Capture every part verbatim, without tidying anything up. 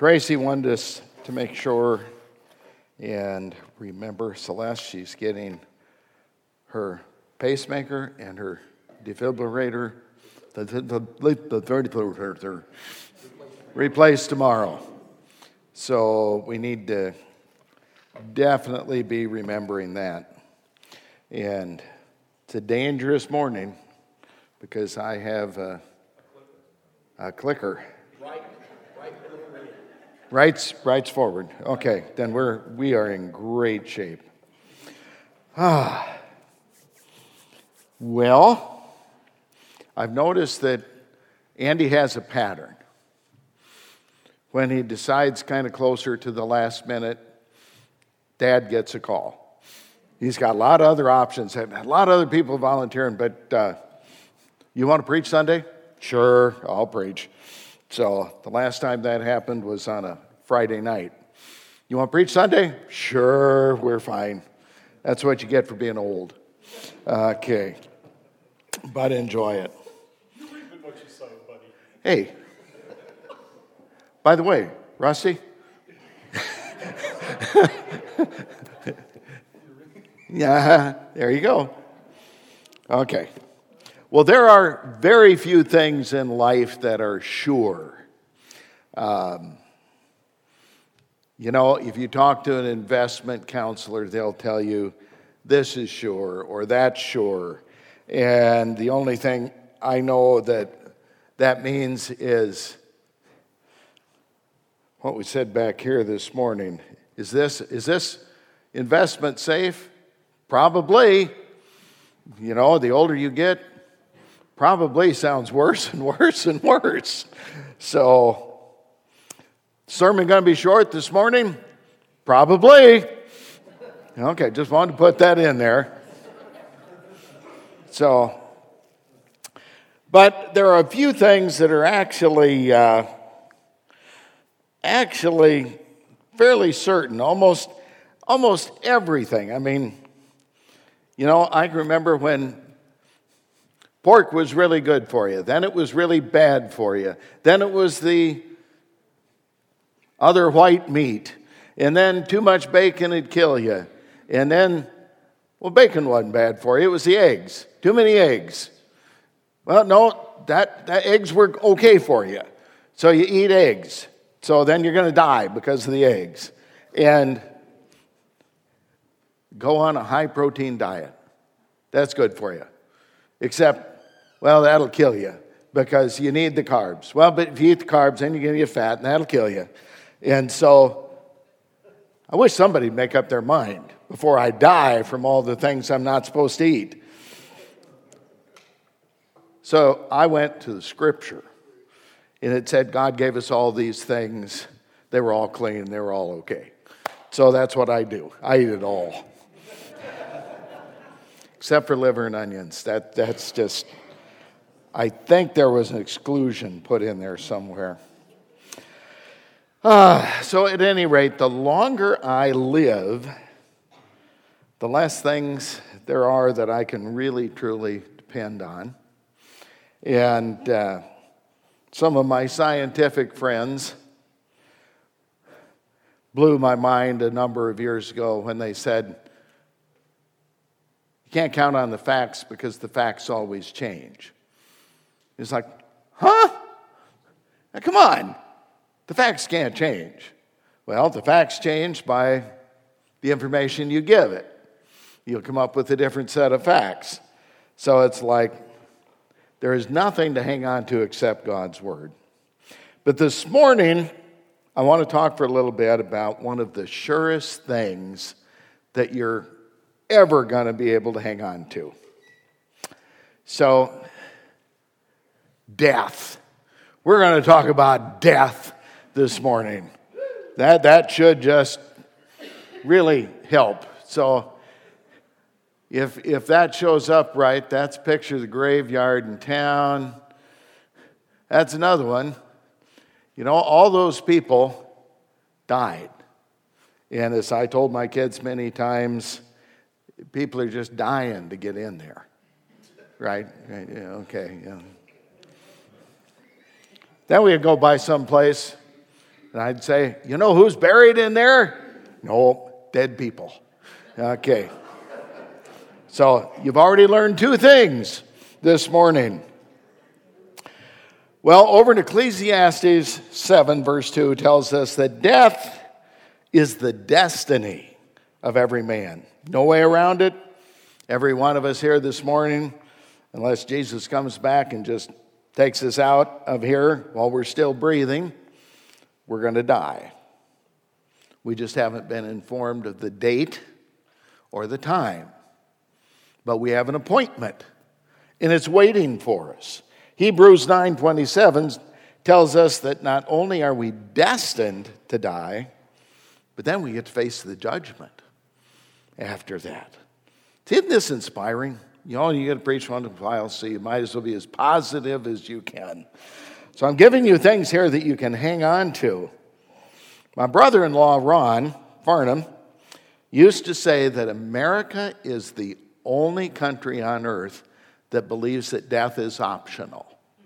Tracy wanted us to make sure and remember Celeste. She's getting her pacemaker and her defibrillator, the, the, the, the defibrillator replaced tomorrow. So we need to definitely be remembering that. And it's a dangerous morning because I have a, a clicker. Right, right, right. Rights, rights forward. Okay, then we're we are in great shape. Ah, well, I've noticed that Andy has a pattern. When he decides kind of closer to the last minute, Dad gets a call. He's got a lot of other options, a lot of other people volunteering, but uh, you want to preach Sunday? Sure, I'll preach. So the last time that happened was on a Friday night. You want to preach Sunday? Sure, we're fine. That's what you get for being old. Okay, but enjoy it. You read what you say, buddy. Hey, by the way, Rusty? Yeah, there you go. Okay. Well, there are very few things in life that are sure. Um, you know, if you talk to an investment counselor, they'll tell you this is sure or that's sure. And the only thing I know that that means is what we said back here this morning. Is this, is this investment safe? Probably. You know, the older you get, probably sounds worse and worse and worse. So, sermon going to be short this morning? Probably. Okay, just wanted to put that in there. So, but there are a few things that are actually, uh, actually fairly certain. Almost, almost everything. I mean, you know, I remember when pork was really good for you. Then it was really bad for you. Then it was the other white meat. And then too much bacon would kill you. And then, well, bacon wasn't bad for you. It was the eggs. Too many eggs. Well, no, that, that eggs were okay for you. So you eat eggs. So then you're going to die because of the eggs. And go on a high-protein diet. That's good for you. Except, well, that'll kill you because you need the carbs. Well, but if you eat the carbs, then you're going to get fat, and that'll kill you. And so I wish somebody would make up their mind before I die from all the things I'm not supposed to eat. So I went to the Scripture, and it said God gave us all these things. They were all clean. They were all okay. So that's what I do. I eat it all. Except for liver and onions. That that's just, I think there was an exclusion put in there somewhere. Uh, so at any rate, the longer I live, the less things there are that I can really, truly depend on. And uh, some of my scientific friends blew my mind a number of years ago when they said, you can't count on the facts because the facts always change. It's like, huh? Now, come on. The facts can't change. Well, the facts change by the information you give it. You'll come up with a different set of facts. So it's like there is nothing to hang on to except God's Word. But this morning, I want to talk for a little bit about one of the surest things that you're ever going to be able to hang on to. So, death. We're going to talk about death this morning. That that should just really help. So, if if that shows up right, that's a picture of the graveyard in town. That's another one. You know, all those people died. And as I told my kids many times, people are just dying to get in there. Right? Yeah, okay. Yeah. Then we'd go by someplace And I'd say, you know who's buried in there? No, dead people. Okay. So you've already learned two things this morning. Well, over in Ecclesiastes seven, verse two, tells us that death is the destiny of every man. No way around it. Every one of us here this morning, unless Jesus comes back and just takes us out of here while we're still breathing, we're going to die. We just haven't been informed of the date or the time. But we have an appointment, and it's waiting for us. Hebrews nine twenty-seven tells us that not only are we destined to die, but then we get to face the judgment after that. Isn't this inspiring? You know, you get to preach one while, so you might as well be as positive as you can. So I'm giving you things here that you can hang on to. My brother-in-law, Ron Farnham, used to say that America is the only country on earth that believes that death is optional.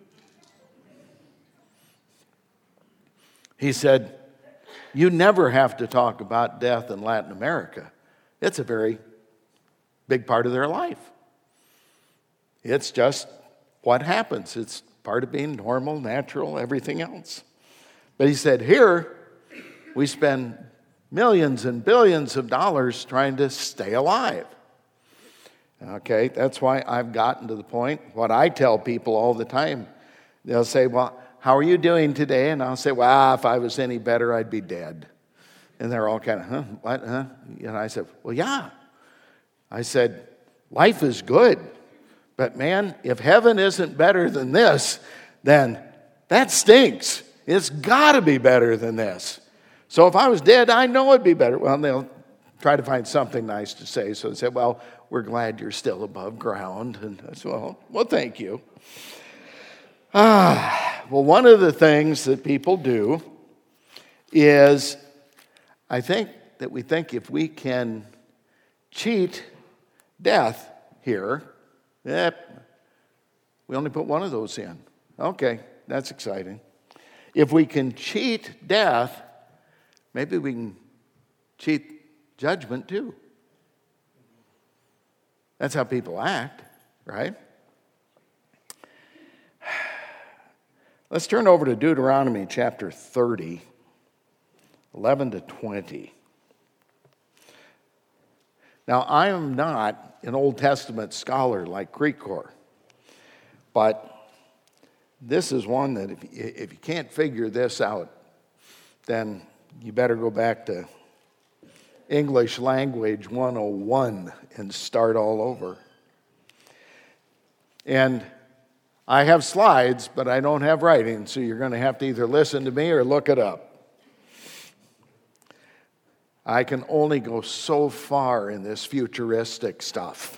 He said, you never have to talk about death in Latin America. It's a very big part of their life. It's just what happens. It's part of being normal, natural, everything else. But he said, here, we spend millions and billions of dollars trying to stay alive. Okay, that's why I've gotten to the point, what I tell people all the time, they'll say, well, how are you doing today? And I'll say, well, if I was any better, I'd be dead. And they're all kind of, huh, what, huh? And I said, well, yeah. I said, life is good. But man, if heaven isn't better than this, then that stinks. It's got to be better than this. So if I was dead, I know it'd be better. Well, they'll try to find something nice to say. So they say, well, we're glad you're still above ground. And I said, well, well, thank you. Ah, well, one of the things that people do is, I think that we think if we can cheat death here, eh, we only put one of those in. Okay, that's exciting. If we can cheat death, maybe we can cheat judgment too. That's how people act, right? Let's turn over to Deuteronomy chapter thirty, eleven to twenty. Now, I am not an Old Testament scholar like Crecor, but this is one that if, if you can't figure this out, then you better go back to English Language one oh one and start all over. And I have slides, but I don't have writing, so you're going to have to either listen to me or look it up. I can only go so far in this futuristic stuff.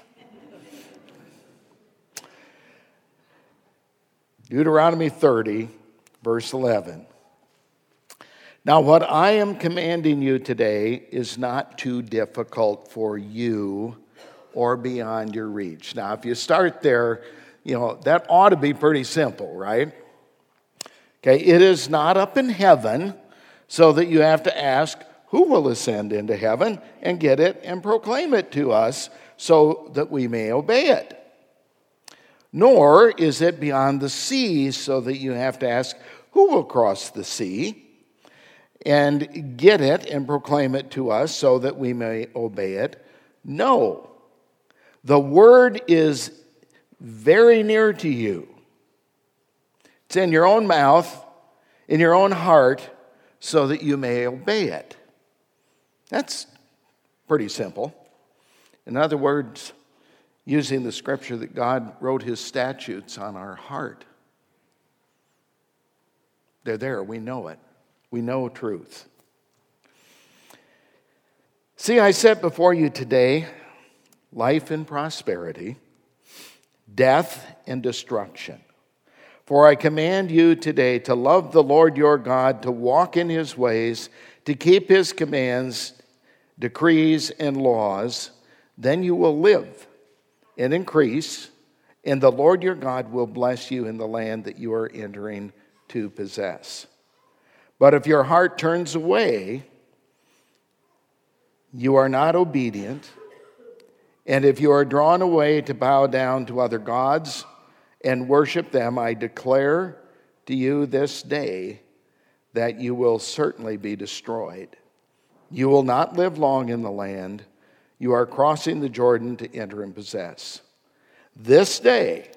Deuteronomy thirty, verse eleven. Now, what I am commanding you today is not too difficult for you or beyond your reach. Now, if you start there, you know, that ought to be pretty simple, right? Okay, it is not up in heaven, so that you have to ask, who will ascend into heaven and get it and proclaim it to us so that we may obey it? Nor is it beyond the seas, so that you have to ask, who will cross the sea and get it and proclaim it to us so that we may obey it? No. The word is very near to you. It's in your own mouth, in your own heart, so that you may obey it. That's pretty simple. In other words, using the scripture that God wrote his statutes on our heart. They're there. We know it. We know truth. See, I set before you today life and prosperity, death and destruction. For I command you today to love the Lord your God, to walk in his ways, to keep his commands, decrees, and laws. Then you will live and increase, and the Lord your God will bless you in the land that you are entering to possess. But if your heart turns away, you are not obedient. And if you are drawn away to bow down to other gods and worship them, I declare to you this day that you will certainly be destroyed. You will not live long in the land you are crossing the Jordan to enter and possess. This day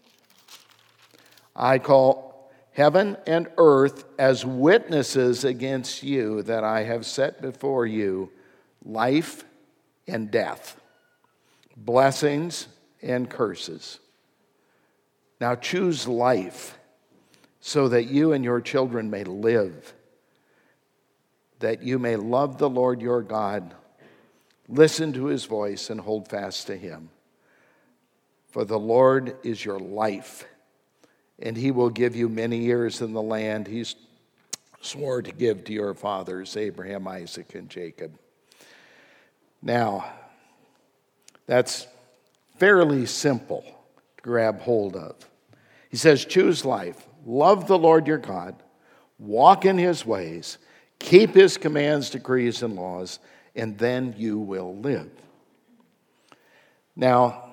I call heaven and earth as witnesses against you that I have set before you life and death, blessings and curses. Now choose life so that you and your children may live, that you may love the Lord your God, listen to his voice, and hold fast to him. For the Lord is your life, and he will give you many years in the land he swore to give to your fathers, Abraham, Isaac, and Jacob. Now, that's fairly simple to grab hold of. He says, choose life, love the Lord your God, walk in his ways, keep his commands, decrees, and laws, and then you will live. Now,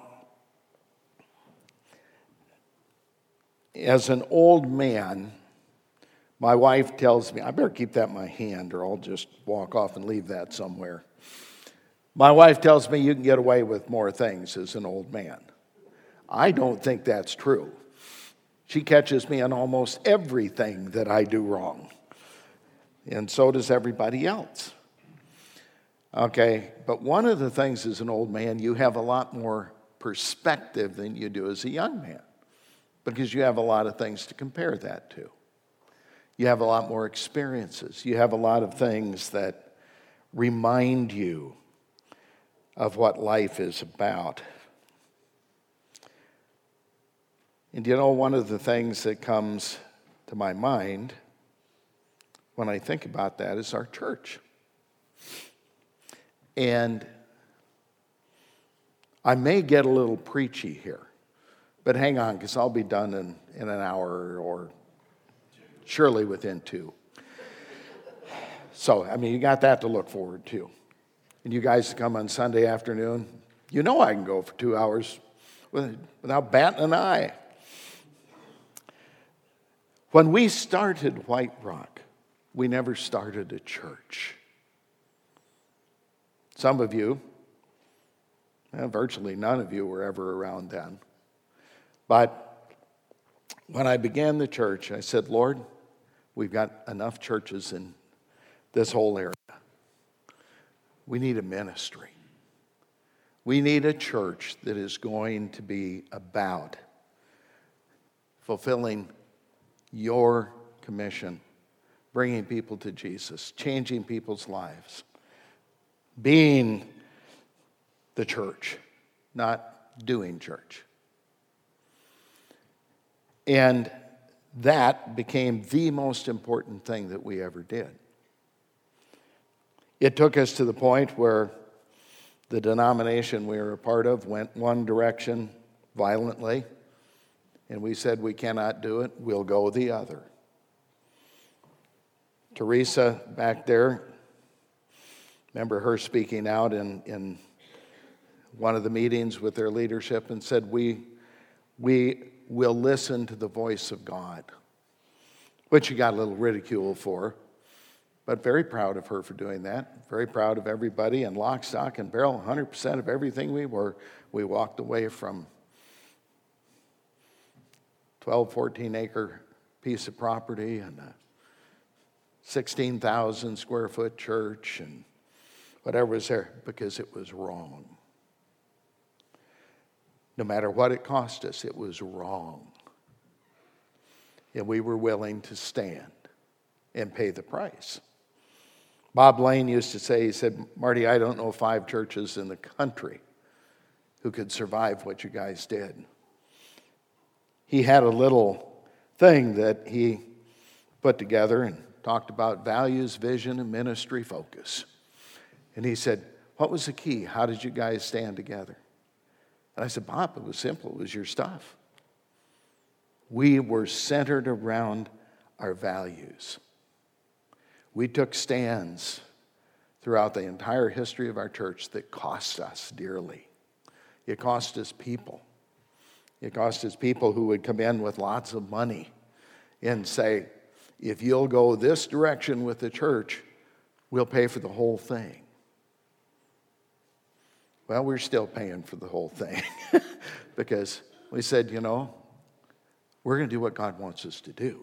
as an old man, my wife tells me, I better keep that in my hand or I'll just walk off and leave that somewhere. My wife tells me you can get away with more things as an old man. I don't think that's true. She catches me on almost everything that I do wrong. And so does everybody else. Okay, but one of the things as an old man, you have a lot more perspective than you do as a young man, because you have a lot of things to compare that to. You have a lot more experiences. You have a lot of things that remind you of what life is about. And you know, one of the things that comes to my mind when I think about that is our church. And I may get a little preachy here, but hang on, because I'll be done in, in an hour or surely within two. So, I mean, you got that to look forward to. And you guys come on Sunday afternoon, you know I can go for two hours without batting an eye. When we started White Rock, we never started a church. Some of you, well, virtually none of you were ever around then. But when I began the church, I said, Lord, we've got enough churches in this whole area. We need a ministry. We need a church that is going to be about fulfilling your commission, bringing people to Jesus, changing people's lives, being the church, not doing church. And that became the most important thing that we ever did. It took us to the point where the denomination we were a part of went one direction violently, and we said we cannot do it, we'll go the other. Teresa back there, remember her speaking out in, in one of the meetings with their leadership and said, we, we will listen to the voice of God, which she got a little ridicule for, but very proud of her for doing that. Very proud of everybody, and lock, stock, and barrel, one hundred percent of everything we were. We walked away from twelve, fourteen acre piece of property and a sixteen thousand square foot church and whatever was there, because it was wrong. No matter what it cost us, it was wrong. And we were willing to stand and pay the price. Bob Lane used to say, he said, Marty, I don't know five churches in the country who could survive what you guys did. He had a little thing that he put together and talked about values, vision, and ministry focus. And he said, what was the key? How did you guys stand together? And I said, Bob, it was simple. It was your stuff. We were centered around our values. We took stands throughout the entire history of our church that cost us dearly. It cost us people. It cost us people who would come in with lots of money and say, if you'll go this direction with the church, we'll pay for the whole thing. Well, we're still paying for the whole thing because we said, you know, we're going to do what God wants us to do.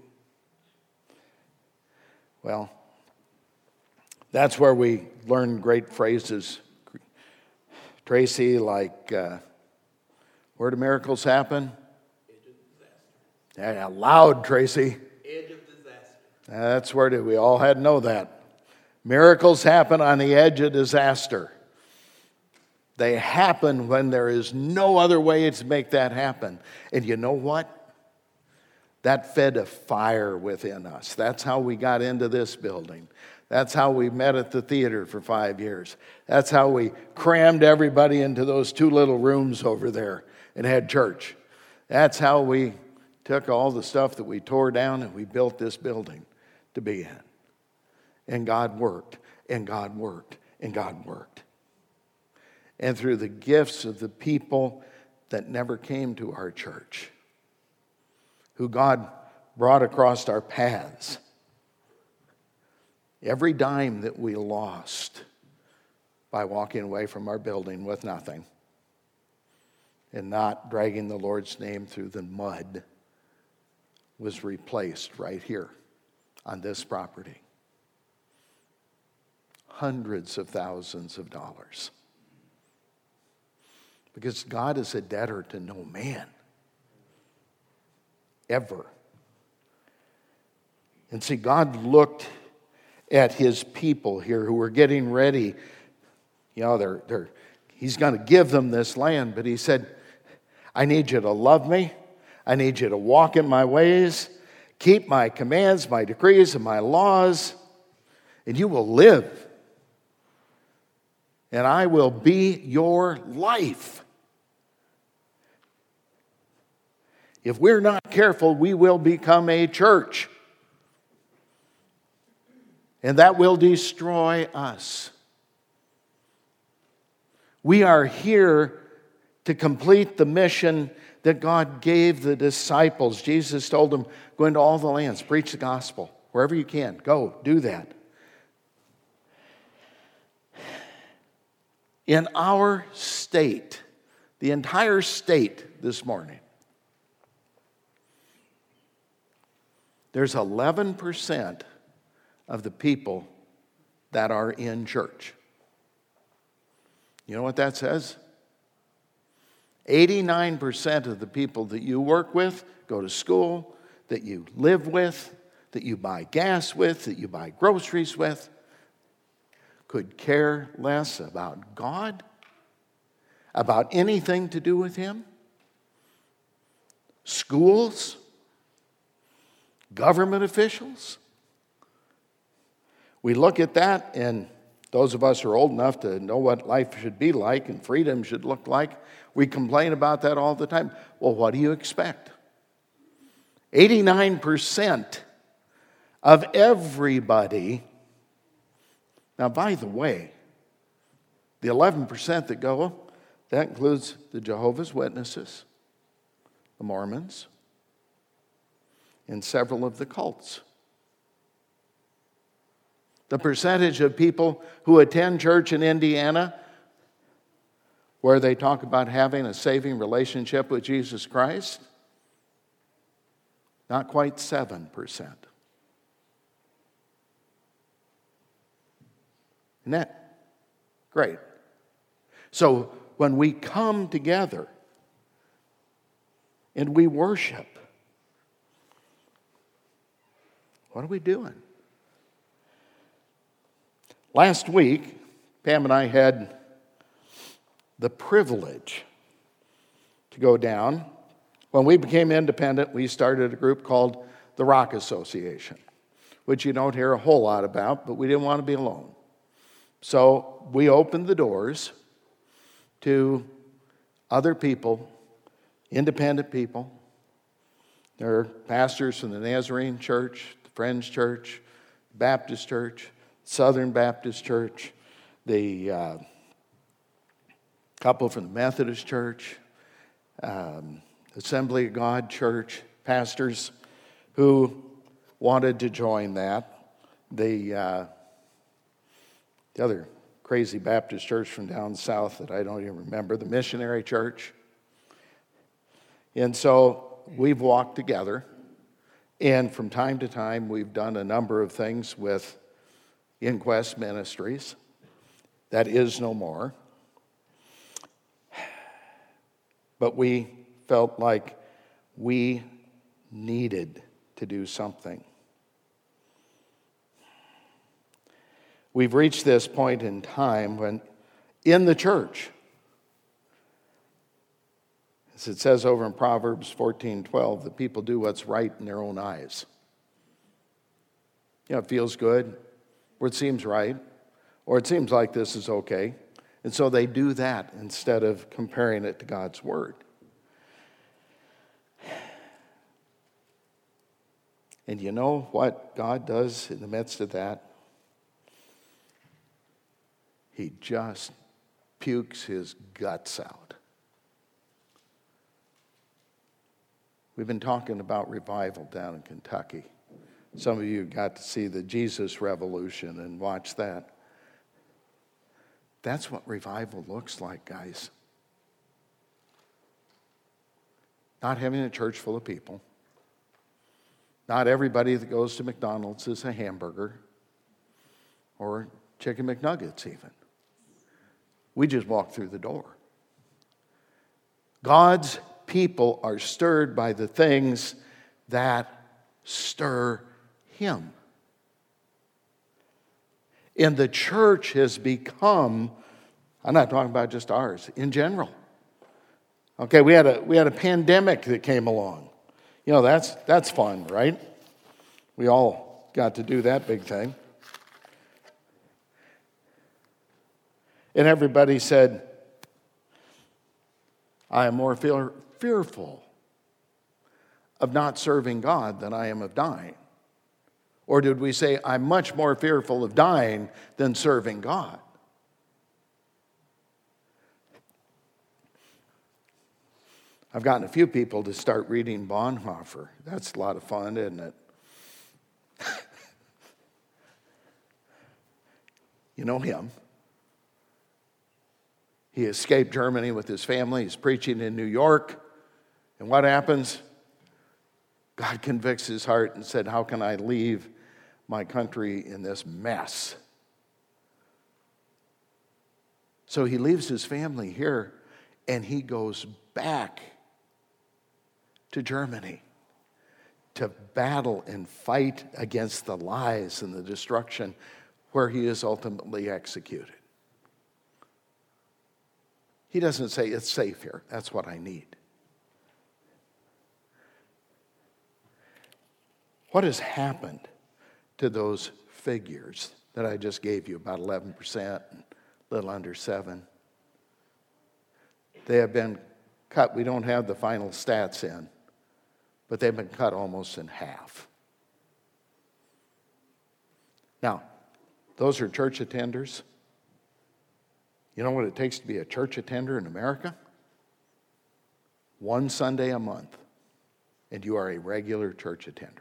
Well, that's where we learn great phrases, Tracy, like, uh, where do miracles happen? Edge of disaster. Yeah, loud, Tracy. Edge of disaster. That's where do we all had to know that. Miracles happen on the edge of disaster. They happen when there is no other way to make that happen. And you know what? That fed a fire within us. That's how we got into this building. That's how we met at the theater for five years. That's how we crammed everybody into those two little rooms over there and had church. That's how we took all the stuff that we tore down and we built this building to be in. And God worked, and God worked, and God worked. And through the gifts of the people that never came to our church, who God brought across our paths, every dime that we lost by walking away from our building with nothing and not dragging the Lord's name through the mud was replaced right here on this property. Hundreds of thousands of dollars. Because God is a debtor to no man. Ever. And see, God looked at his people here who were getting ready. You know, they're, they're, he's going to give them this land, but he said, I need you to love me. I need you to walk in my ways, keep my commands, my decrees, and my laws, and you will live. And I will be your life. If we're not careful, we will become a church. And that will destroy us. We are here to complete the mission that God gave the disciples. Jesus told them, go into all the lands, preach the gospel. Wherever you can, go, do that. In our state, the entire state this morning, there's eleven percent of the people that are in church. You know what that says? eighty-nine percent of the people that you work with, go to school, that you live with, that you buy gas with, that you buy groceries with, could care less about God, about anything to do with Him. Schools, government officials. We look at that, and those of us who are old enough to know what life should be like and freedom should look like, we complain about that all the time. Well, what do you expect? eighty-nine percent of everybody. Now, by the way, the eleven percent that go, that includes the Jehovah's Witnesses, the Mormons, and several of the cults. The percentage of people who attend church in Indiana where they talk about having a saving relationship with Jesus Christ, not quite seven percent. Isn't that great? So when we come together and we worship, what are we doing? Last week, Pam and I had the privilege to go down. When we became independent, we started a group called the Rock Association, which you don't hear a whole lot about, but we didn't want to be alone. So we opened the doors to other people, independent people. There are pastors from the Nazarene Church, the Friends Church, Baptist Church, Southern Baptist Church, the uh, couple from the Methodist Church, um, Assembly of God Church, pastors who wanted to join that. The, uh, the other crazy Baptist church from down south that I don't even remember, the Missionary Church. And so we've walked together, and from time to time we've done a number of things with Inquest Ministries. That is no more. But we felt like we needed to do something. We've reached this point in time when in the church, as it says over in Proverbs fourteen twelve, the people do what's right in their own eyes. You know, it feels good, or it seems right, or it seems like this is okay. And so they do that instead of comparing it to God's Word. And you know what God does in the midst of that? He just pukes his guts out. We've been talking about revival down in Kentucky. Some of you got to see the Jesus Revolution and watch that. That's what revival looks like, guys. Not having a church full of people. Not everybody that goes to McDonald's is a hamburger or chicken McNuggets even. We just walk through the door. God's people are stirred by the things that stir Him. And the church has become, I'm not talking about just ours, in general. Okay, we had a we had a pandemic that came along. You know, that's that's fun, right? We all got to do that big thing. And everybody said, I am more fear, fearful of not serving God than I am of dying. Or did we say, I'm much more fearful of dying than serving God? I've gotten a few people to start reading Bonhoeffer. That's a lot of fun, isn't it? You know him. He escaped Germany with his family. He's preaching in New York. And what happens? God convicts his heart and said, how can I leave my country in this mess? So he leaves his family here and he goes back to Germany to battle and fight against the lies and the destruction, where he is ultimately executed. He doesn't say, it's safe here. That's what I need. What has happened to those figures that I just gave you, about eleven percent, and a little under seven? They have been cut. We don't have the final stats in, but they've been cut almost in half. Now, those are church attenders. You know what it takes to be a church attender in America? One Sunday a month, and you are a regular church attender.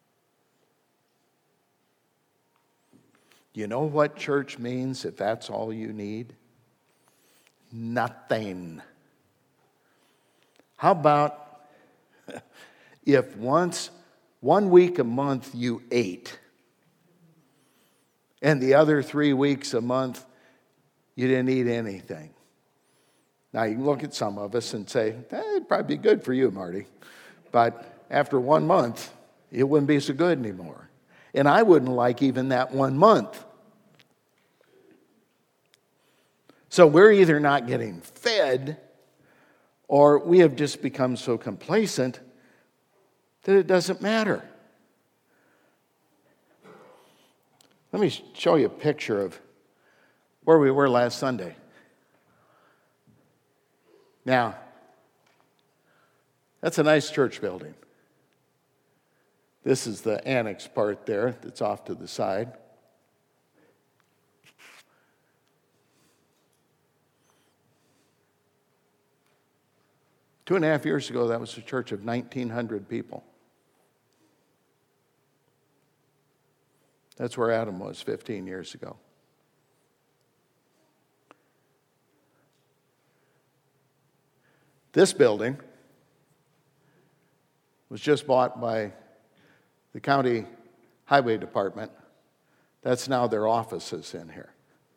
You know what church means if that's all you need? Nothing. How about if once, one week a month you ate, and the other three weeks a month you didn't eat anything? Now, you can look at some of us and say, eh, it'd probably be good for you, Marty. But after one month, it wouldn't be so good anymore. And I wouldn't like even that one month. So we're either not getting fed, or we have just become so complacent that it doesn't matter. Let me show you a picture of where we were last Sunday. Now, that's a nice church building. This is the annex part there that's off to the side. Two and a half years ago, that was a church of nineteen hundred people. That's where Adam was fifteen years ago. This building was just bought by the county highway department. That's now their offices in here.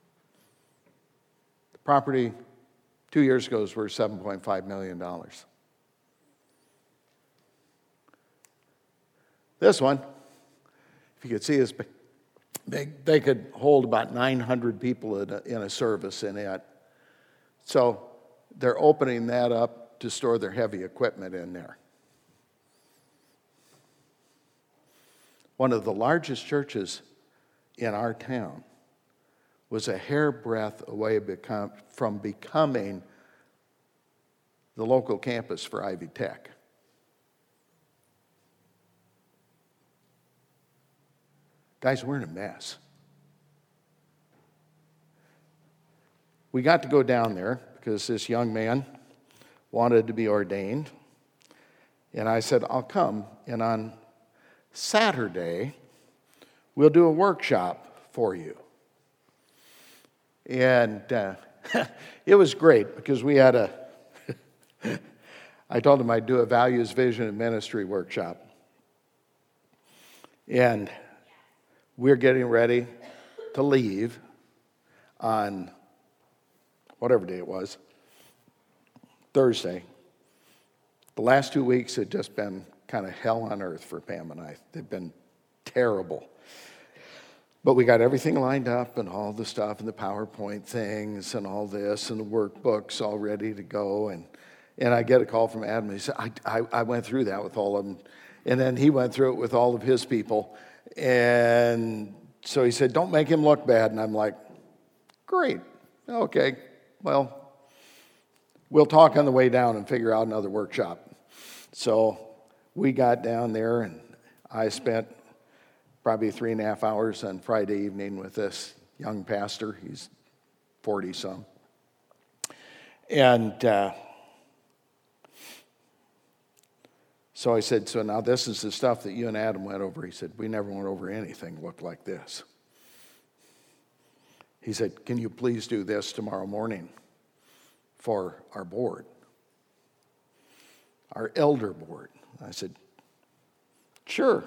The property two years ago was worth seven point five million dollars. This one, if you could see, is big. They could hold about nine hundred people in a, in a service in it. So they're opening that up to store their heavy equipment in there. One of the largest churches in our town was a hairbreadth away become, from becoming the local campus for Ivy Tech. Guys, we're in a mess. We got to go down there because this young man wanted to be ordained. And I said, I'll come. And on Saturday, we'll do a workshop for you. And uh, it was great because we had a, I told him I'd do a values, vision, and ministry workshop. And we're getting ready to leave on whatever day it was, Thursday. The last two weeks had just been kind of hell on earth for Pam and I. They've been terrible. But we got everything lined up and all the stuff and the PowerPoint things and all this and the workbooks all ready to go. And, and I get a call from Adam. He said, I, I, I went through that with all of them. And then he went through it with all of his people. And so he said, don't make him look bad. And I'm like, great. Okay. Well, we'll talk on the way down and figure out another workshop. So we got down there, and I spent probably three and a half hours on Friday evening with this young pastor. He's forty-some. And uh, so I said, so now this is the stuff that you and Adam went over. He said, we never went over anything looked like this. He said, can you please do this tomorrow morning for our board, our elder board? I said, sure.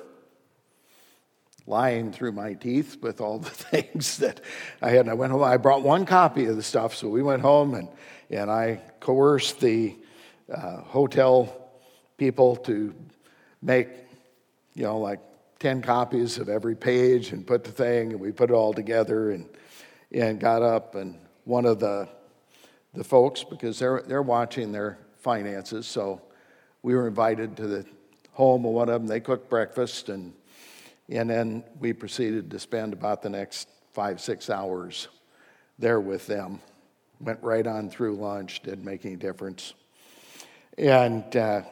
Lying through my teeth with all the things that I had. And I went home. I brought one copy of the stuff, so we went home, and, and I coerced the uh, hotel people to make, you know, like ten copies of every page and put the thing, and we put it all together and and got up, and one of the the folks, because they're they're watching their finances, so we were invited to the home of one of them. They cooked breakfast, and and then we proceeded to spend about the next five, six hours there with them. Went right on through lunch, didn't make any difference. And uh,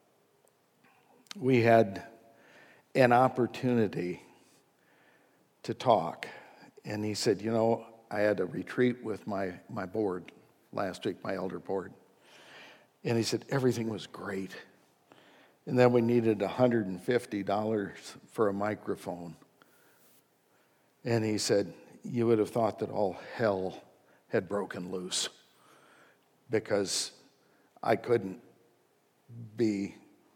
we had an opportunity to talk. And he said, you know, I had a retreat with my, my board last week, my elder board. And he said, everything was great. And then we needed one hundred fifty dollars for a microphone. And he said, you would have thought that all hell had broken loose because I couldn't be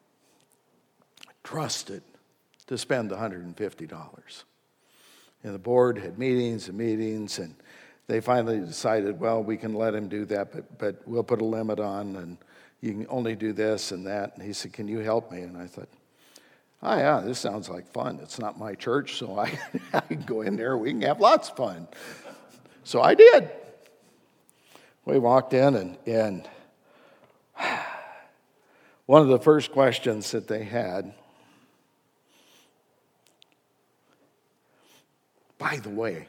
trusted to spend one hundred fifty dollars. And the board had meetings and meetings, and they finally decided, well, we can let him do that, but but we'll put a limit on, and you can only do this and that. And he said, can you help me? And I thought, oh, yeah, this sounds like fun. It's not my church, so I, I can go in there. We can have lots of fun. So I did. We walked in, and, and one of the first questions that they had, by the way,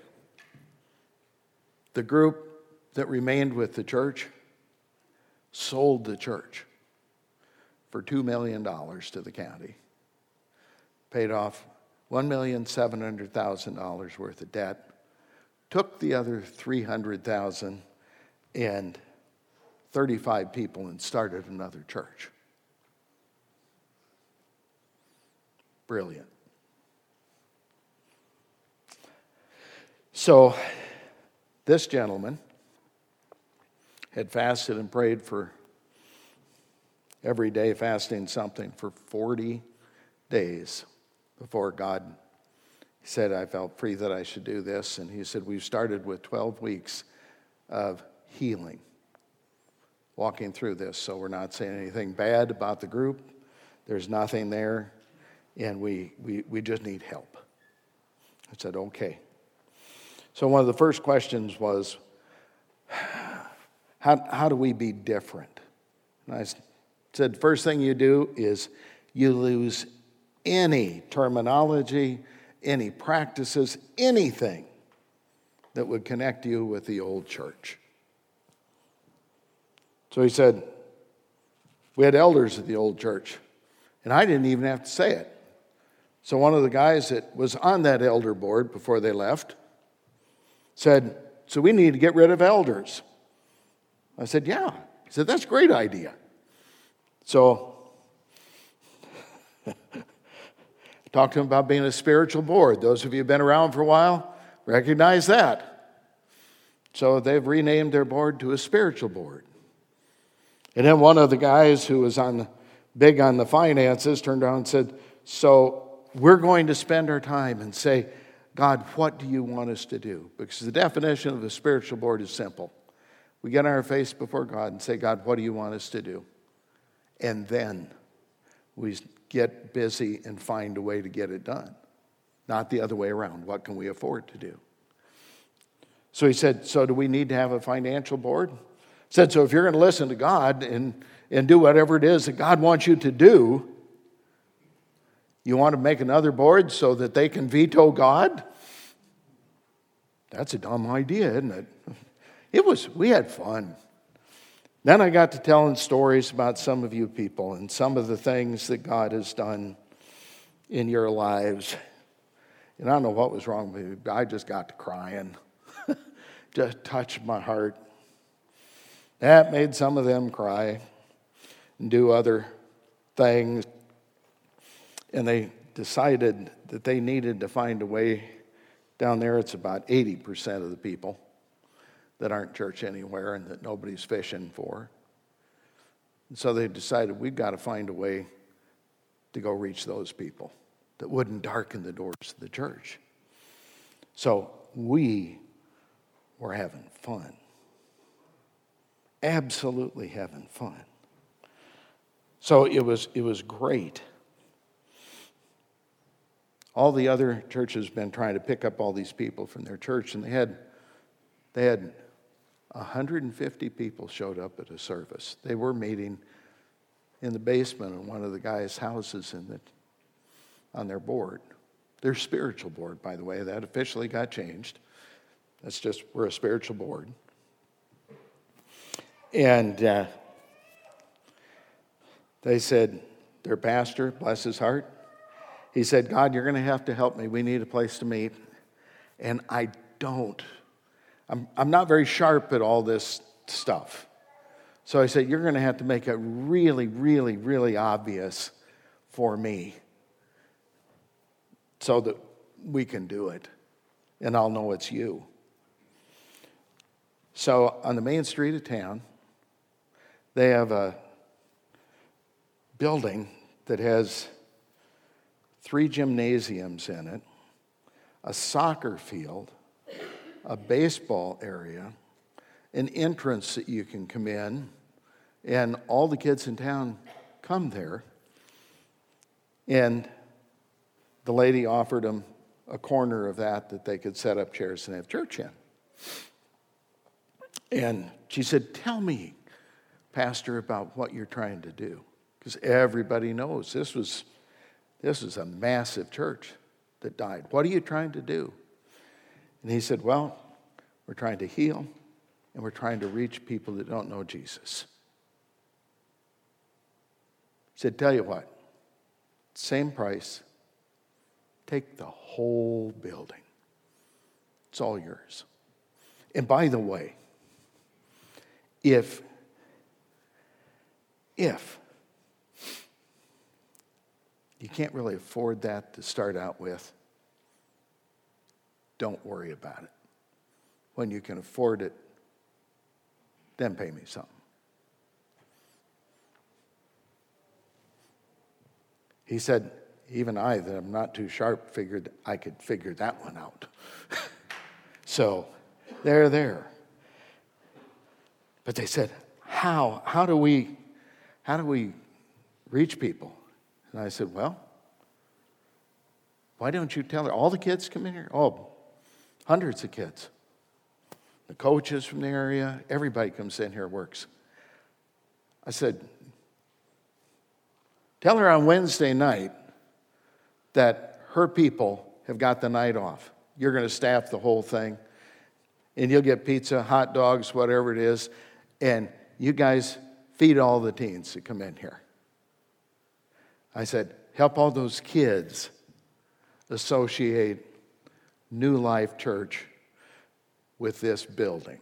the group that remained with the church sold the church for two million dollars to the county. paid off one million seven hundred thousand dollars worth of debt, took the other three hundred thousand dollars and thirty-five people and started another church. Brilliant. So this gentleman had fasted and prayed for every day, fasting something for forty days before God said, I felt free that I should do this. And he said, we've started with twelve weeks of healing, walking through this. So we're not saying anything bad about the group. There's nothing there. And we, we, we just need help. I said, okay. So one of the first questions was, how, how do we be different? And I said, first thing you do is you lose any terminology, any practices, anything that would connect you with the old church. So he said, we had elders at the old church, and I didn't even have to say it. So one of the guys that was on that elder board before they left said, so we need to get rid of elders. I said, yeah. He said, that's a great idea. So I talked to him about being a spiritual board. Those of you who have been around for a while recognize that. So they've renamed their board to a spiritual board. And then one of the guys who was on big on the finances turned around and said, so we're going to spend our time and say, God, what do you want us to do? Because the definition of a spiritual board is simple. We get on our face before God and say, God, what do you want us to do? And then we get busy and find a way to get it done. Not the other way around. What can we afford to do? So he said, so do we need to have a financial board? He said, so if you're going to listen to God and, and do whatever it is that God wants you to do, you want to make another board so that they can veto God? That's a dumb idea, isn't it? It was, we had fun. Then I got to telling stories about some of you people and some of the things that God has done in your lives. And I don't know what was wrong with me. I just got to crying. Just touched my heart. That made some of them cry and do other things. And they decided that they needed to find a way. Down there, it's about eighty percent of the people that aren't church anywhere and that nobody's fishing for. And so they decided we've got to find a way to go reach those people that wouldn't darken the doors of the church. So we were having fun. Absolutely having fun. So it was it was great. All the other churches have been trying to pick up all these people from their church, and they had they had one hundred fifty people showed up at a service. They were meeting in the basement of one of the guys' houses in the, on their board. Their spiritual board, by the way, that officially got changed. That's just, we're a spiritual board. And uh, they said, their pastor, bless his heart, he said, God, you're going to have to help me. We need a place to meet. And I don't. I'm, I'm not very sharp at all this stuff. So I said, you're going to have to make it really, really, really obvious for me so that we can do it. And I'll know it's you. So on the main street of town, they have a building that has three gymnasiums in it, a soccer field, a baseball area, an entrance that you can come in, and all the kids in town come there. And the lady offered them a corner of that that they could set up chairs and have church in. And she said, tell me, Pastor, about what you're trying to do. Because everybody knows this was, this was a massive church that died. What are you trying to do? And he said, well, we're trying to heal, and we're trying to reach people that don't know Jesus. He said, tell you what, same price, Take the whole building. It's all yours. And by the way, if, if you can't really afford that to start out with, don't worry about it. When you can afford it, then pay me something. He said, even I, that I'm not too sharp, figured I could figure that one out. So, they're there. But they said, how? How do we, how do we reach people? And I said, well, why don't you tell her? All the kids come in here? Oh, hundreds of kids. The coaches from the area, everybody comes in here, works. I said, tell her on Wednesday night that her people have got the night off. You're going to staff the whole thing, and you'll get pizza, hot dogs, whatever it is, and you guys feed all the teens that come in here. I said, help all those kids associate New Life Church with this building.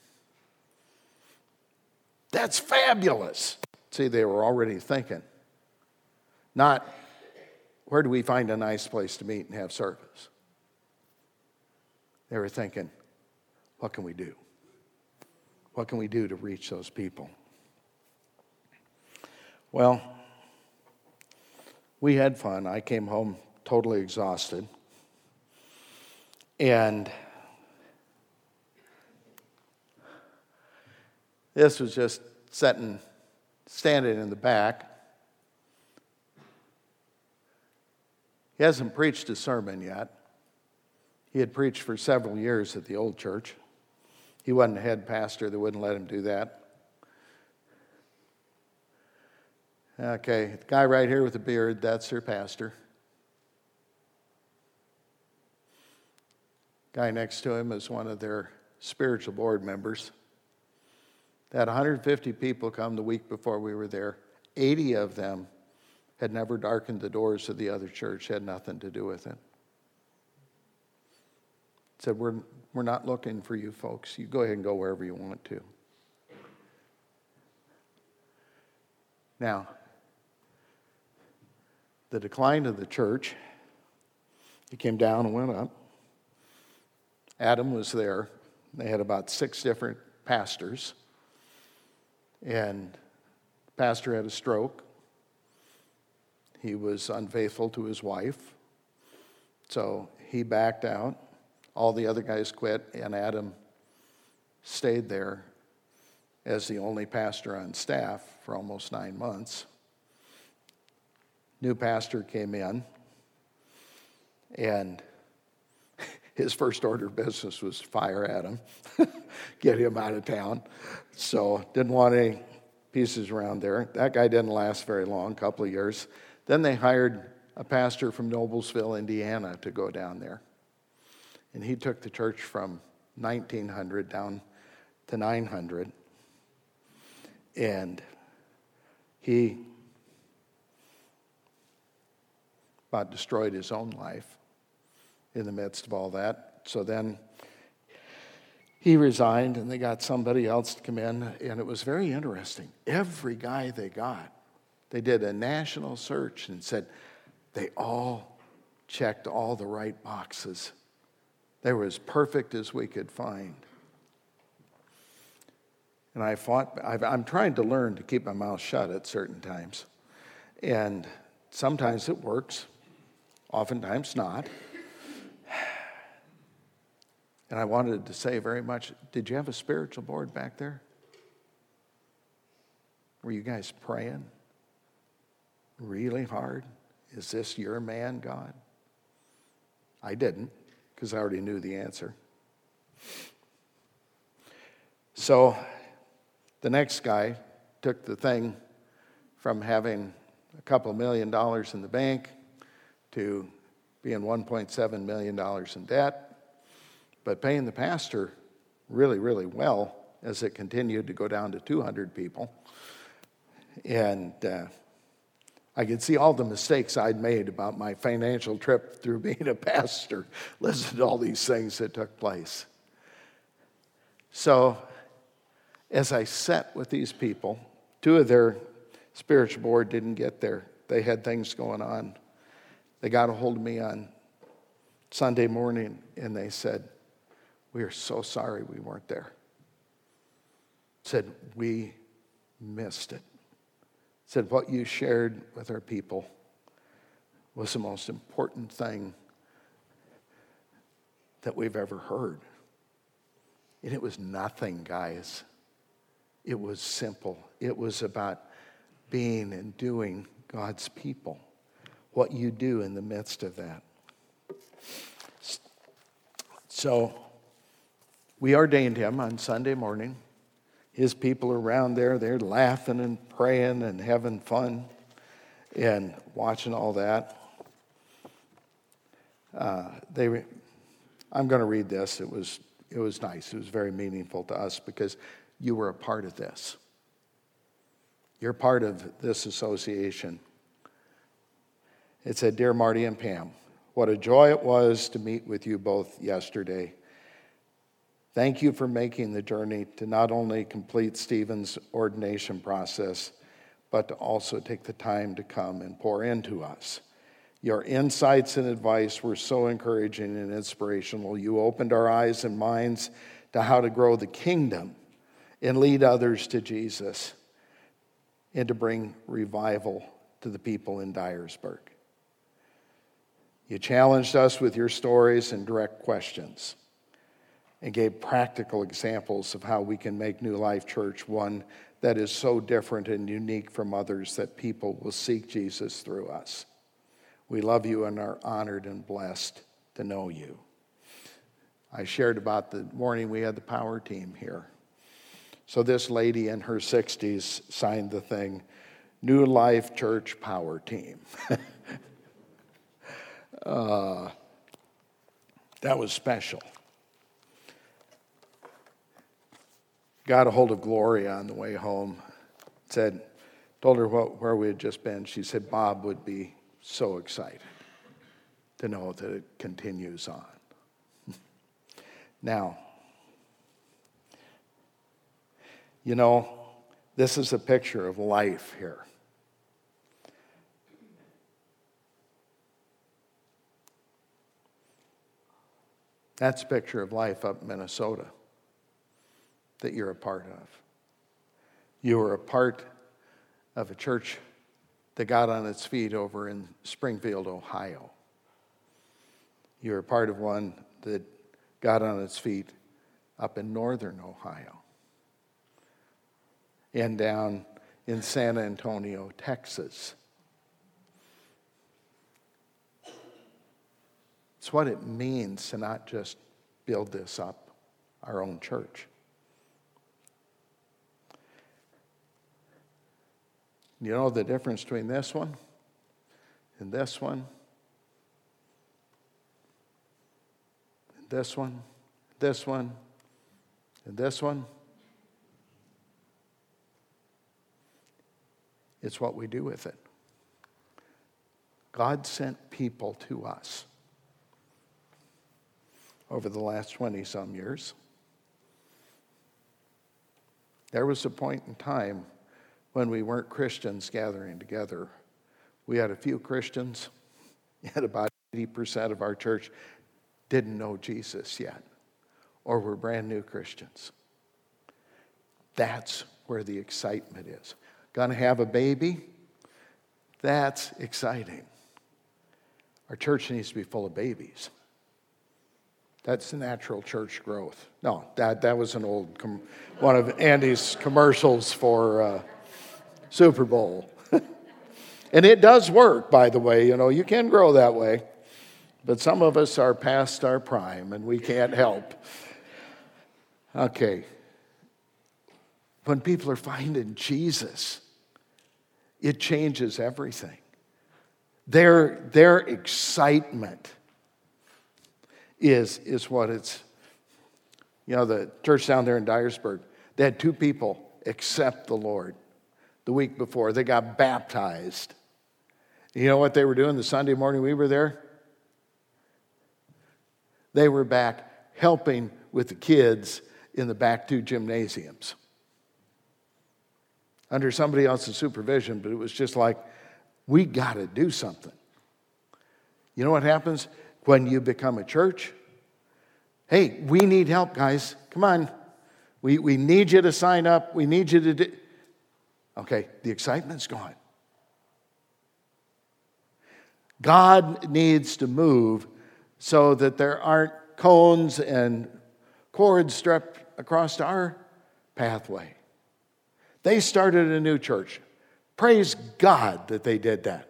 That's fabulous. See, they were already thinking. Not, where do we find a nice place to meet and have service? They were thinking, what can we do? What can we do to reach those people? Well, we had fun. I came home totally exhausted. And this was just sitting, standing in the back. He hasn't preached a sermon yet. He had preached for several years at the old church. He wasn't a head pastor. They wouldn't let him do that. Okay, the guy right here with the beard, that's their pastor. Guy next to him is one of their spiritual board members. They had one hundred fifty people come the week before we were there. eighty of them had never darkened the doors of the other church, had nothing to do with it. Said, we're, we're not looking for you folks. You go ahead and go wherever you want to. Now, the decline of the church, it came down and went up. Adam was there. They had about six different pastors. And the pastor had a stroke. He was unfaithful to his wife. So he backed out. All the other guys quit, and Adam stayed there as the only pastor on staff for almost nine months. New pastor came in, and his first order of business was to fire Adam, get him out of town. So didn't want any pieces around there. That guy didn't last very long, a couple of years. Then they hired a pastor from Noblesville, Indiana, to go down there. And he took the church from nineteen hundred down to nine hundred. And he about destroyed his own life in the midst of all that. So then he resigned, and they got somebody else to come in. And it was very interesting. Every guy they got, they did a national search and said they all checked all the right boxes. They were as perfect as we could find. And I fought, I've, I'm trying to learn to keep my mouth shut at certain times. And sometimes it works, oftentimes not. And I wanted to say very much, did you have a spiritual board back there? Were you guys praying really hard? Is this your man, God? I didn't, because I already knew the answer. So the next guy took the thing from having a couple million dollars in the bank to being one point seven million dollars in debt, but paying the pastor really, really well as it continued to go down to two hundred people. And uh, I could see all the mistakes I'd made about my financial trip through being a pastor. Listen to all these things that took place. So, as I sat with these people, two of their spiritual board didn't get there. They had things going on. They got a hold of me on Sunday morning, and they said, "We are so sorry we weren't there." Said, "We missed it." Said, "What you shared with our people was the most important thing that we've ever heard." And it was nothing, guys. It was simple. It was about being and doing God's people. What you do in the midst of that. So, we ordained him on Sunday morning. His people are around there. They're laughing and praying and having fun and watching all that. Uh, they, I'm going to read this. It was, it was nice. It was very meaningful to us because you were a part of this. You're part of this association. It said, "Dear Marty and Pam, what a joy it was to meet with you both yesterday. Thank you for making the journey to not only complete Stephen's ordination process, but to also take the time to come and pour into us. Your insights and advice were so encouraging and inspirational. You opened our eyes and minds to how to grow the kingdom and lead others to Jesus and to bring revival to the people in Dyersburg. You challenged us with your stories and direct questions, and gave practical examples of how we can make New Life Church one that is so different and unique from others that people will seek Jesus through us. We love you and are honored and blessed to know you." I shared about the morning we had the power team here. So this lady in her sixties signed the thing, New Life Church Power Team. uh, that was special. Got a hold of Gloria on the way home. Said, told her what, where we had just been. She said Bob would be so excited to know that it continues on. Now, you know, this is a picture of life here. That's a picture of life up in Minnesota that you're a part of. You were a part of a church that got on its feet over in Springfield, Ohio. You're a part of one that got on its feet up in northern Ohio and down in San Antonio, Texas. It's what it means to not just build this up, our own church. You know the difference between this one and this one, and this one, this one, and this one? It's what we do with it. God sent people to us over the last twenty-some years. There was a point in time when we weren't Christians gathering together. We had a few Christians, and about eighty percent of our church didn't know Jesus yet, or were brand new Christians. That's where the excitement is. Gonna have a baby? That's exciting. Our church needs to be full of babies. That's the natural church growth. No, that, that was an old, com- one of Andy's commercials for uh, Super Bowl. And it does work, by the way. You know, you can grow that way. But some of us are past our prime, and we can't help. Okay. When people are finding Jesus, it changes everything. Their, their excitement is, is what it's, you know, the church down there in Dyersburg, they had two people accept the Lord the week before. They got baptized You know what they were doing the Sunday morning we were there? They were back helping with the kids in the back two gymnasiums under somebody else's supervision, but it was just like, we got to do something. You know what happens when you become a church? Hey, we need help, guys. Come on. We, we need you to sign up. We need you to do... Okay, the excitement's gone. God needs to move so that there aren't cones and cords strapped across our pathway. They started a new church. Praise God that they did that.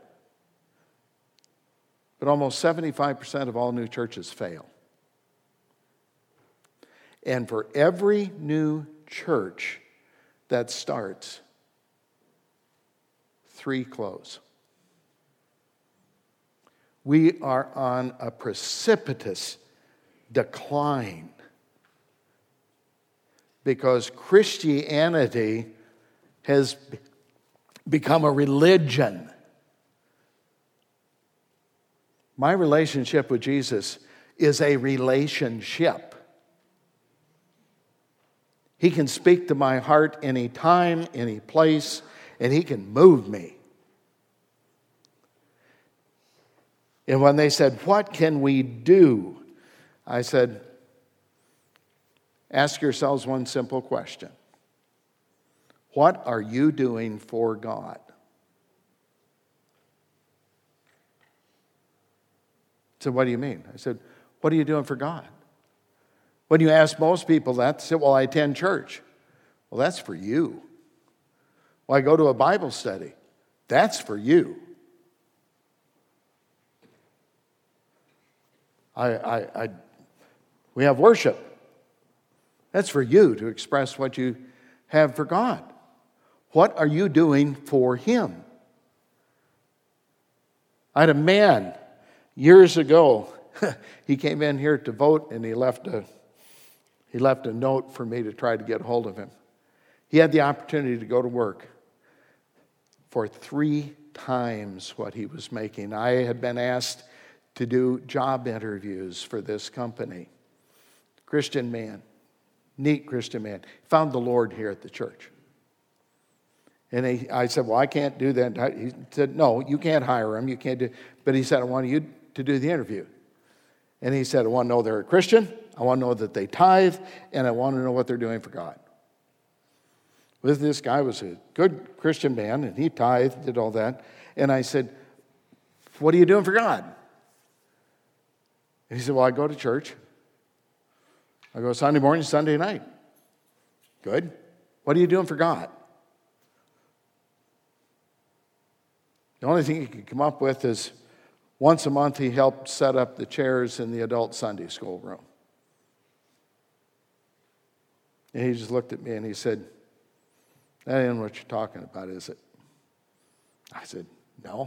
But almost seventy-five percent of all new churches fail. And for every new church that starts, three close. We are on a precipitous decline because Christianity has become a religion. My relationship with Jesus is a relationship. He can speak to my heart any time, any place, and he can move me. And when they said, what can we do? I said, ask yourselves one simple question. What are you doing for God? So what do you mean? I said, what are you doing for God? When you ask most people that, they say, well, I attend church. Well, that's for you. Well, I go to a Bible study. That's for you. I, I, I, we have worship. That's for you to express what you have for God. What are you doing for Him? I had a man years ago. He came in here to vote, and he left a he left a note for me to try to get hold of him. He had the opportunity to go to work for three times what he was making. I had been asked to do job interviews for this company. Christian man, neat Christian man. Found the Lord here at the church. And he, I said, well, I can't do that. He said, no, you can't hire him. You can't do. But he said, I want you to do the interview. And he said, I want to know they're a Christian. I want to know that they tithe. And I want to know what they're doing for God. With this guy was a good Christian man, and he tithed, did all that. And I said, what are you doing for God? And he said, well, I go to church. I go Sunday morning, Sunday night. Good. What are you doing for God? The only thing he could come up with is once a month he helped set up the chairs in the adult Sunday school room. And he just looked at me and he said, that ain't what you're talking about, is it? I said, no.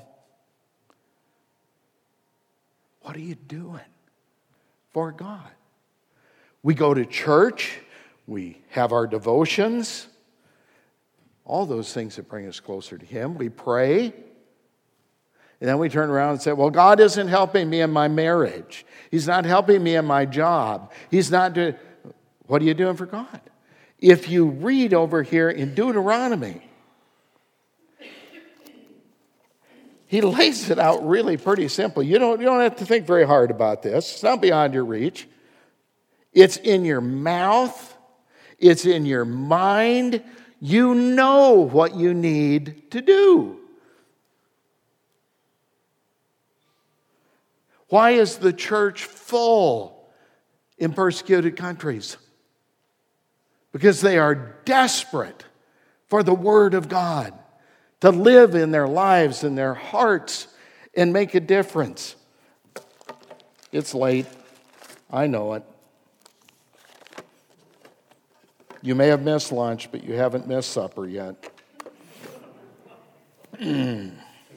What are you doing for God? We go to church. We have our devotions. All those things that bring us closer to Him. We pray. And then we turn around and say, well, God isn't helping me in my marriage. He's not helping me in my job. He's not doing... What are you doing for God? If you read over here in Deuteronomy, he lays it out really pretty simple. You don't, you don't have to think very hard about this. It's not beyond your reach. It's in your mouth. It's in your mind. You know what you need to do. Why is the church full in persecuted countries? Because they are desperate for the Word of God to live in their lives and their hearts and make a difference. It's late. I know it. You may have missed lunch, but you haven't missed supper yet. I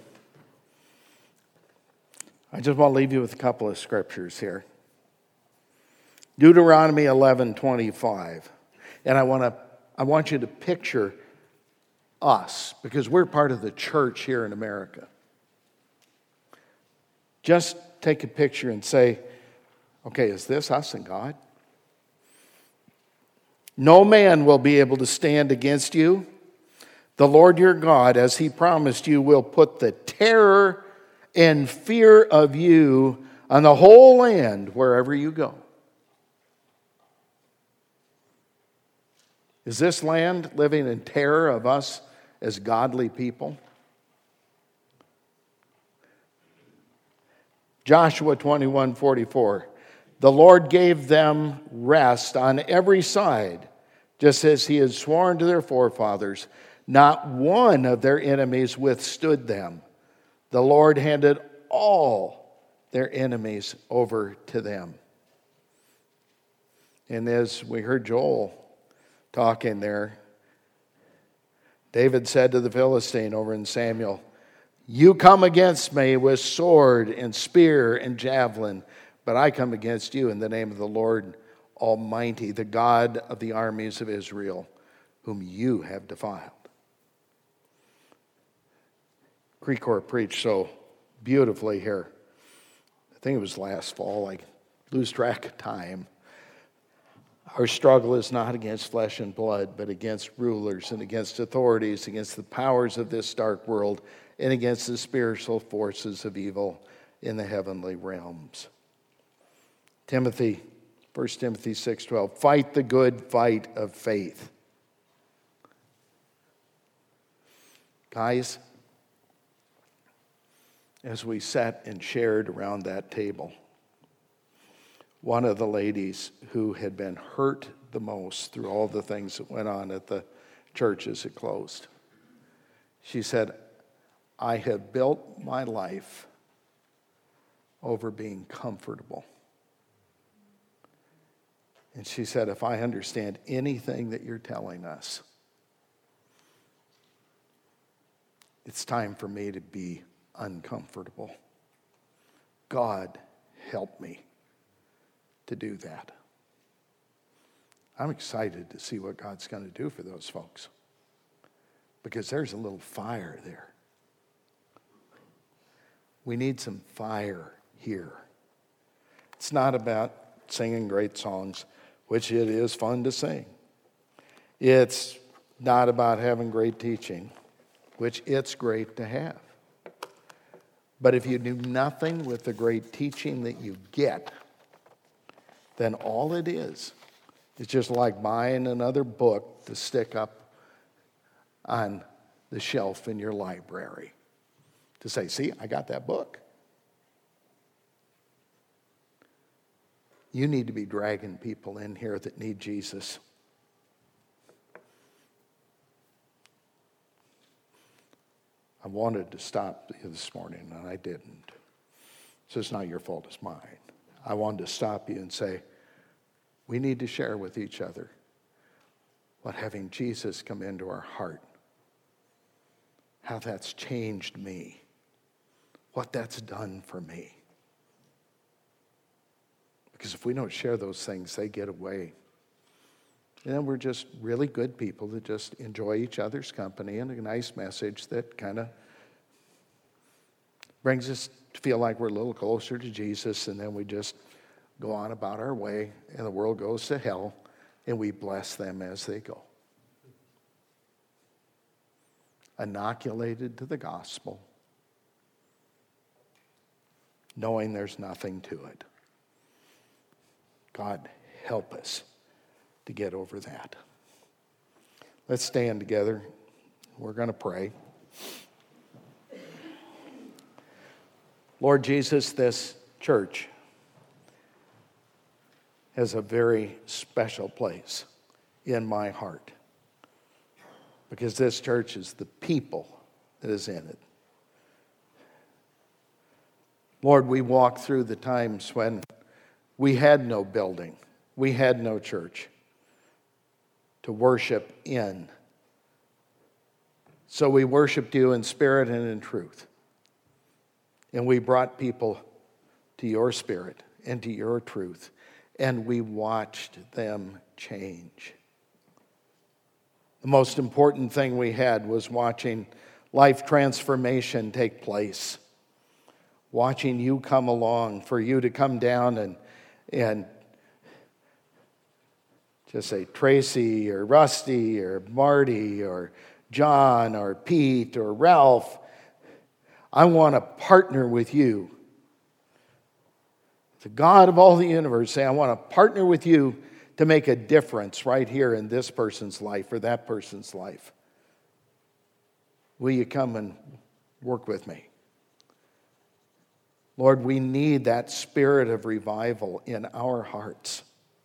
just want to leave you with a couple of scriptures here. Deuteronomy eleven twenty-five. And I want to I want you to picture us, because we're part of the church here in America. just take a picture and say, okay, is this us and God? No man will be able to stand against you. The Lord your God, as he promised you, will put the terror and fear of you on the whole land wherever you go. Is this land living in terror of us as godly people? Joshua twenty-one forty-four. The Lord gave them rest on every side, just as he had sworn to their forefathers. Not one of their enemies withstood them. The Lord handed all their enemies over to them. And as we heard Joel talking there, David said to the Philistine over in Samuel, you come against me with sword and spear and javelin, but I come against you in the name of the Lord Almighty, the God of the armies of Israel, whom you have defiled. Crecor preached so beautifully here. I think it was last fall. I lose track of time. Our struggle is not against flesh and blood, but against rulers and against authorities, against the powers of this dark world, and against the spiritual forces of evil in the heavenly realms. Timothy, First Timothy six twelve, fight the good fight of faith. Guys, as we sat and shared around that table, one of the ladies who had been hurt the most through all the things that went on at the church as it closed, she said, I have built my life over being comfortable. And she said, if I understand anything that you're telling us, it's time for me to be uncomfortable. God, help me to do that. I'm excited to see what God's going to do for those folks, because there's a little fire there. We need some fire here. It's not about singing great songs, which it is fun to sing. It's not about having great teaching, which it's great to have. But if you do nothing with the great teaching that you get, then all it is is just like buying another book to stick up on the shelf in your library to say, see, I got that book. You need to be dragging people in here that need Jesus. I wanted to stop you this morning, and I didn't. So it's not your fault, it's mine. I wanted to stop you and say, we need to share with each other what having Jesus come into our heart, how that's changed me, what that's done for me. Because if we don't share those things, they get away. And then we're just really good people that just enjoy each other's company and a nice message that kind of brings us to feel like we're a little closer to Jesus, and then we just go on about our way, and the world goes to hell, and we bless them as they go. Inoculated to the gospel, knowing there's nothing to it. God, help us to get over that. Let's stand together. We're going to pray. Lord Jesus, this church has a very special place in my heart, because this church is the people that is in it. Lord, we walked through the times when we had no building, we had no church to worship in. So we worshiped you in spirit and in truth. And we brought people to your spirit and to your truth. And we watched them change. The most important thing we had was watching life transformation take place. watching you come along, for you to come down and, and just say Tracy or Rusty or Marty or John or Pete or Ralph, I want to partner with you. The God of all the universe say, I want to partner with you to make a difference right here in this person's life or that person's life. Will you come and work with me? Lord, we need that spirit of revival in our hearts.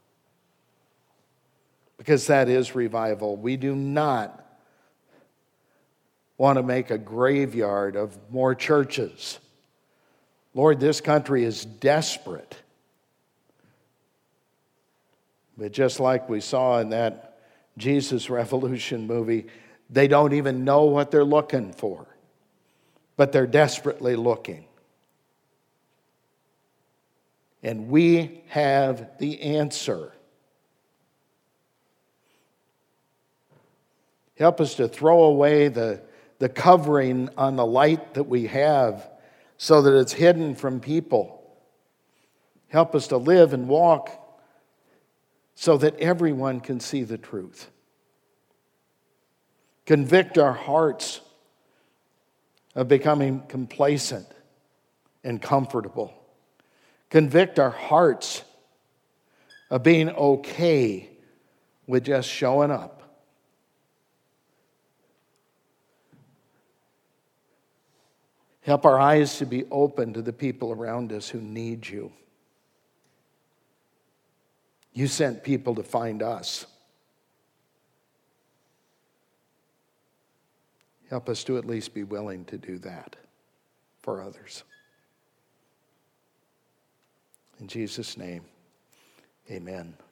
Because that is revival. We do not want to make a graveyard of more churches. Lord, this country is desperate. But just like we saw in that Jesus Revolution movie, they don't even know what they're looking for, but they're desperately looking. And we have the answer. Help us to throw away the, the covering on the light that we have so that it's hidden from people. Help us to live and walk so that everyone can see the truth. Convict our hearts of becoming complacent and comfortable. Convict our hearts of being okay with just showing up. Help our eyes to be open to the people around us who need you. You sent people to find us. Help us to at least be willing to do that for others. In Jesus' name, amen.